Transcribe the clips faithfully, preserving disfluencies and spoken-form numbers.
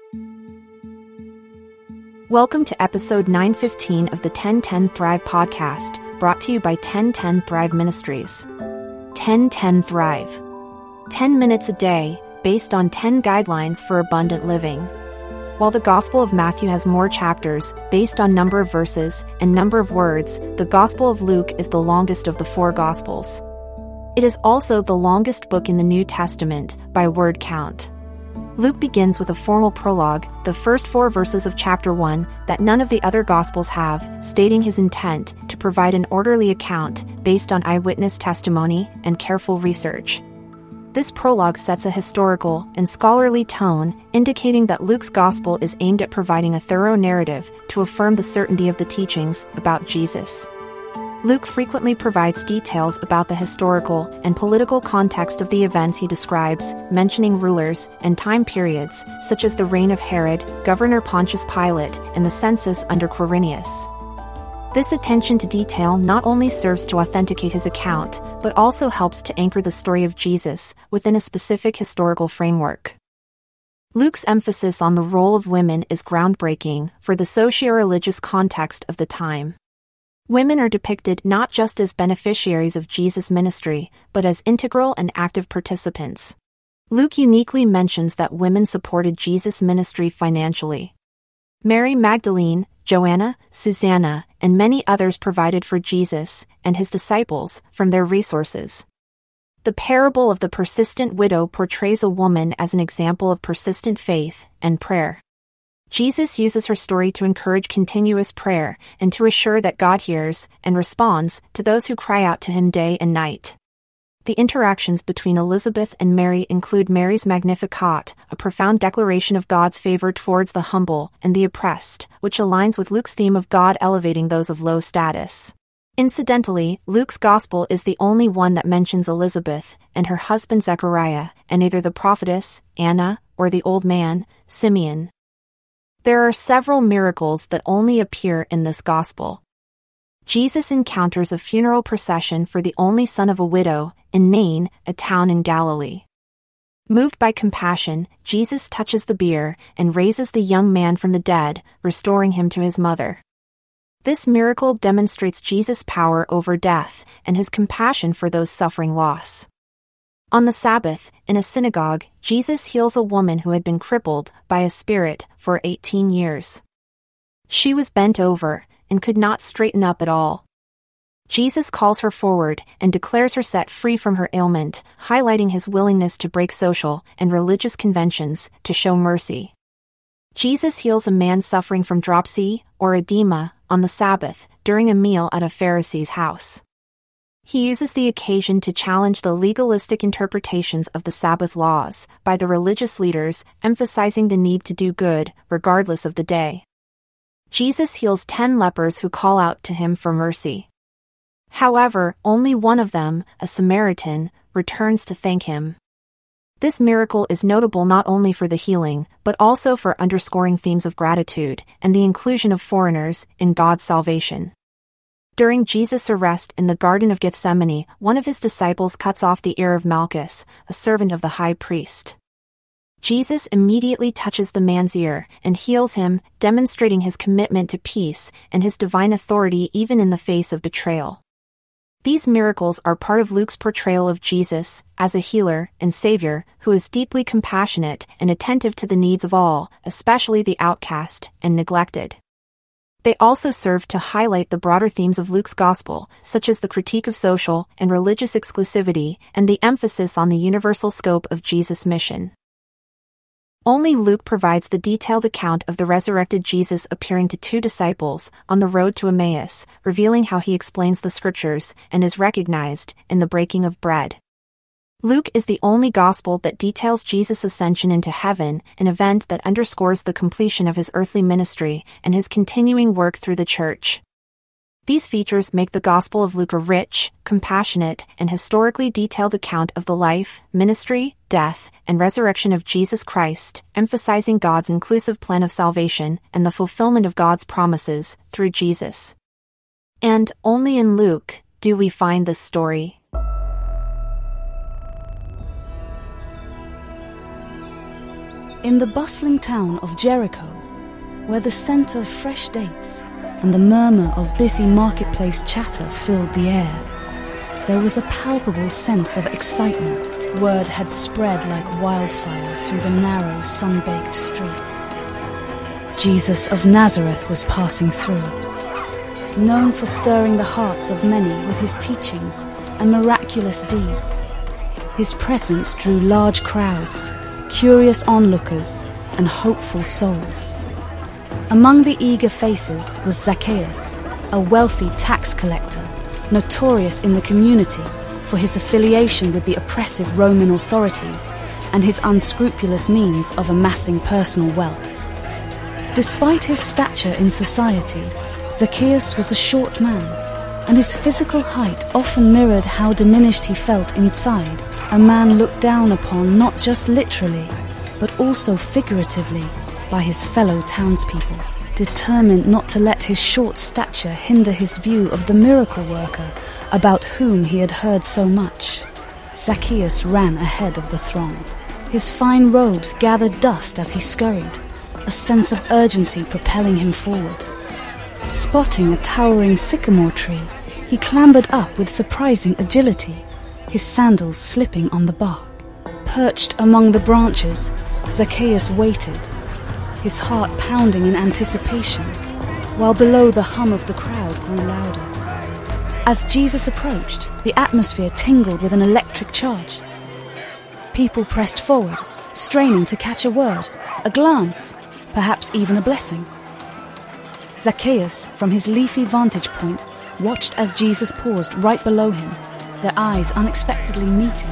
Welcome to episode nine fifteen of the ten ten Thrive podcast, brought to you by ten ten Thrive Ministries. ten ten Thrive. ten minutes a day, based on ten guidelines for abundant living. While the Gospel of Matthew has more chapters, based on number of verses and number of words, the Gospel of Luke is the longest of the four Gospels. It is also the longest book in the New Testament, by word count. Luke begins with a formal prologue, the first four verses of chapter one, that none of the other Gospels have, stating his intent to provide an orderly account based on eyewitness testimony and careful research. This prologue sets a historical and scholarly tone, indicating that Luke's Gospel is aimed at providing a thorough narrative to affirm the certainty of the teachings about Jesus. Luke frequently provides details about the historical and political context of the events he describes, mentioning rulers and time periods, such as the reign of Herod, Governor Pontius Pilate, and the census under Quirinius. This attention to detail not only serves to authenticate his account, but also helps to anchor the story of Jesus within a specific historical framework. Luke's emphasis on the role of women is groundbreaking for the socio-religious context of the time. Women are depicted not just as beneficiaries of Jesus' ministry, but as integral and active participants. Luke uniquely mentions that women supported Jesus' ministry financially. Mary Magdalene, Joanna, Susanna, and many others provided for Jesus and his disciples from their resources. The parable of the persistent widow portrays a woman as an example of persistent faith and prayer. Jesus uses her story to encourage continuous prayer and to assure that God hears and responds to those who cry out to him day and night. The interactions between Elizabeth and Mary include Mary's Magnificat, a profound declaration of God's favor towards the humble and the oppressed, which aligns with Luke's theme of God elevating those of low status. Incidentally, Luke's Gospel is the only one that mentions Elizabeth and her husband Zechariah, and either the prophetess, Anna, or the old man, Simeon. There are several miracles that only appear in this Gospel. Jesus encounters a funeral procession for the only son of a widow, in Nain, a town in Galilee. Moved by compassion, Jesus touches the bier and raises the young man from the dead, restoring him to his mother. This miracle demonstrates Jesus' power over death and his compassion for those suffering loss. On the Sabbath, in a synagogue, Jesus heals a woman who had been crippled by a spirit for eighteen years. She was bent over and could not straighten up at all. Jesus calls her forward and declares her set free from her ailment, highlighting his willingness to break social and religious conventions to show mercy. Jesus heals a man suffering from dropsy, or edema, on the Sabbath, during a meal at a Pharisee's house. He uses the occasion to challenge the legalistic interpretations of the Sabbath laws by the religious leaders, emphasizing the need to do good, regardless of the day. Jesus heals ten lepers who call out to him for mercy. However, only one of them, a Samaritan, returns to thank him. This miracle is notable not only for the healing, but also for underscoring themes of gratitude and the inclusion of foreigners in God's salvation. During Jesus' arrest in the Garden of Gethsemane, one of his disciples cuts off the ear of Malchus, a servant of the high priest. Jesus immediately touches the man's ear and heals him, demonstrating his commitment to peace and his divine authority even in the face of betrayal. These miracles are part of Luke's portrayal of Jesus as a healer and savior who is deeply compassionate and attentive to the needs of all, especially the outcast and neglected. They also serve to highlight the broader themes of Luke's Gospel, such as the critique of social and religious exclusivity and the emphasis on the universal scope of Jesus' mission. Only Luke provides the detailed account of the resurrected Jesus appearing to two disciples on the road to Emmaus, revealing how he explains the scriptures and is recognized in the breaking of bread. Luke is the only gospel that details Jesus' ascension into heaven, an event that underscores the completion of his earthly ministry and his continuing work through the church. These features make the Gospel of Luke a rich, compassionate, and historically detailed account of the life, ministry, death, and resurrection of Jesus Christ, emphasizing God's inclusive plan of salvation and the fulfillment of God's promises through Jesus. And only in Luke do we find this story. In the bustling town of Jericho, where the scent of fresh dates and the murmur of busy marketplace chatter filled the air, there was a palpable sense of excitement. Word had spread like wildfire through the narrow, sun-baked streets. Jesus of Nazareth was passing through. Known for stirring the hearts of many with his teachings and miraculous deeds, his presence drew large crowds, curious onlookers, and hopeful souls. Among the eager faces was Zacchaeus, a wealthy tax collector, notorious in the community for his affiliation with the oppressive Roman authorities and his unscrupulous means of amassing personal wealth. Despite his stature in society, Zacchaeus was a short man, and his physical height often mirrored how diminished he felt inside, a man looked down upon not just literally, but also figuratively by his fellow townspeople. Determined not to let his short stature hinder his view of the miracle worker about whom he had heard so much, Zacchaeus ran ahead of the throng. His fine robes gathered dust as he scurried, a sense of urgency propelling him forward. Spotting a towering sycamore tree, he clambered up with surprising agility, his sandals slipping on the bark. Perched among the branches, Zacchaeus waited, his heart pounding in anticipation, while below the hum of the crowd grew louder. As Jesus approached, the atmosphere tingled with an electric charge. People pressed forward, straining to catch a word, a glance, perhaps even a blessing. Zacchaeus, from his leafy vantage point, watched as Jesus paused right below him, their eyes unexpectedly meeting.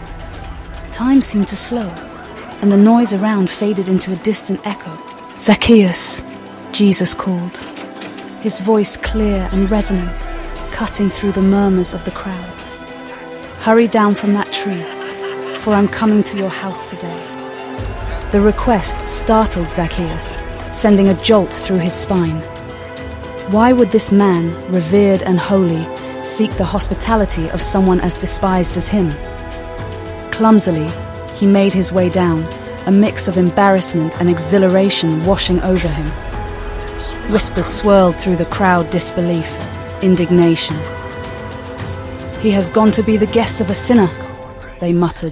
Time seemed to slow, and the noise around faded into a distant echo. "Zacchaeus," Jesus called, his voice clear and resonant, cutting through the murmurs of the crowd. "Hurry down from that tree, for I'm coming to your house today." The request startled Zacchaeus, sending a jolt through his spine. Why would this man, revered and holy, seek the hospitality of someone as despised as him? Clumsily, he made his way down, a mix of embarrassment and exhilaration washing over him. Whispers swirled through the crowd, disbelief, indignation. "He has gone to be the guest of a sinner," they muttered.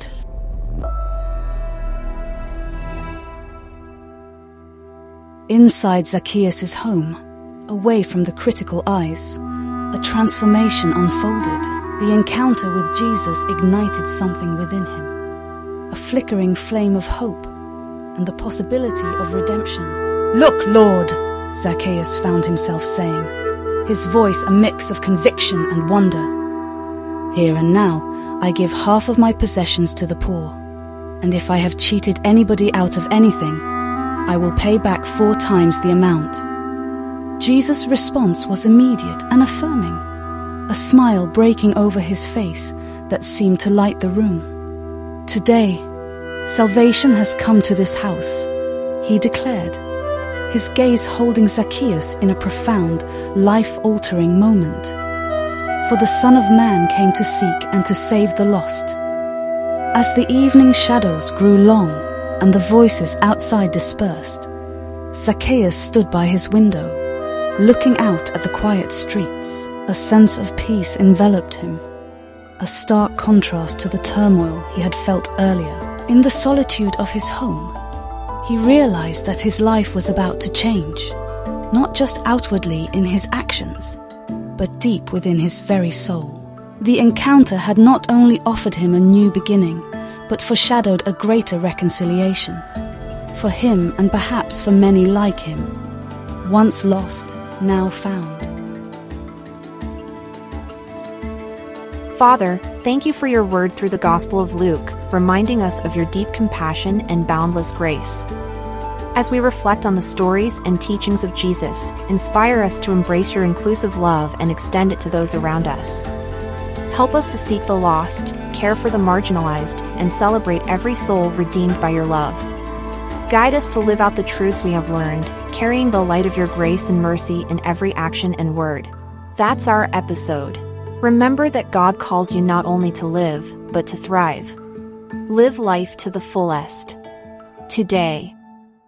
Inside Zacchaeus' home, away from the critical eyes, a transformation unfolded. The encounter with Jesus ignited something within him. A flickering flame of hope, and the possibility of redemption. "Look, Lord," Zacchaeus found himself saying, his voice a mix of conviction and wonder. "Here and now, I give half of my possessions to the poor, and if I have cheated anybody out of anything, I will pay back four times the amount." Jesus' response was immediate and affirming, a smile breaking over his face that seemed to light the room. "Today, salvation has come to this house," he declared, his gaze holding Zacchaeus in a profound, life-altering moment. "For the Son of Man came to seek and to save the lost." As the evening shadows grew long and the voices outside dispersed, Zacchaeus stood by his window, looking out at the quiet streets. A sense of peace enveloped him, a stark contrast to the turmoil he had felt earlier. In the solitude of his home, he realized that his life was about to change, not just outwardly in his actions, but deep within his very soul. The encounter had not only offered him a new beginning, but foreshadowed a greater reconciliation. For him, and perhaps for many like him, once lost, now found. Father, thank you for your word through the Gospel of Luke, reminding us of your deep compassion and boundless grace. As we reflect on the stories and teachings of Jesus, inspire us to embrace your inclusive love and extend it to those around us. Help us to seek the lost, care for the marginalized, and celebrate every soul redeemed by your love. Guide us to live out the truths we have learned, carrying the light of your grace and mercy in every action and word. That's our episode. Remember that God calls you not only to live, but to thrive. Live life to the fullest. Today,